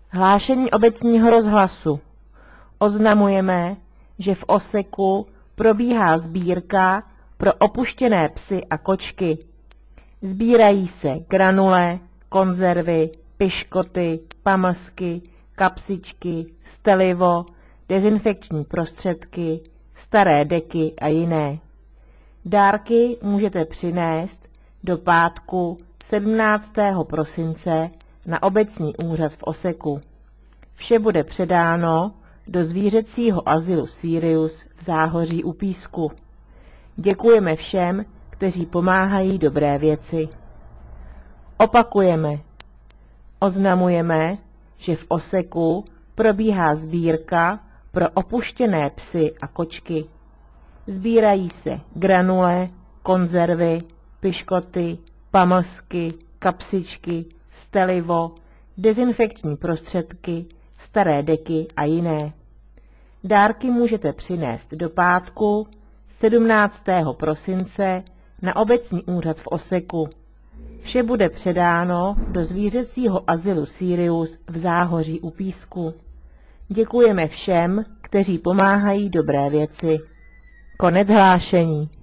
Hlášení obecního rozhlasu. Oznamujeme, že v Oseku probíhá sbírka pro opuštěné psy a kočky. Sbírají se granule, konzervy, piškoty, pamlsky, kapsičky, stelivo, dezinfekční prostředky, staré deky a jiné. Dárky můžete přinést do pátku 17. prosince na obecní úřad v Oseku. Vše bude předáno do zvířecího azylu Sirius v Záhoří u Písku. Děkujeme všem, kteří pomáhají dobré věci. Opakujeme. Oznamujeme, že v Oseku probíhá sbírka pro opuštěné psy a kočky. Sbírají se granule, konzervy, piškoty, pamlsky, kapsičky, stelivo, dezinfekční prostředky, staré deky a jiné. Dárky můžete přinést do pátku 17. prosince na obecní úřad v Oseku. Vše bude předáno do zvířecího azylu Sirius v Záhoří u Písku. Děkujeme všem, kteří pomáhají dobré věci. Konec hlášení.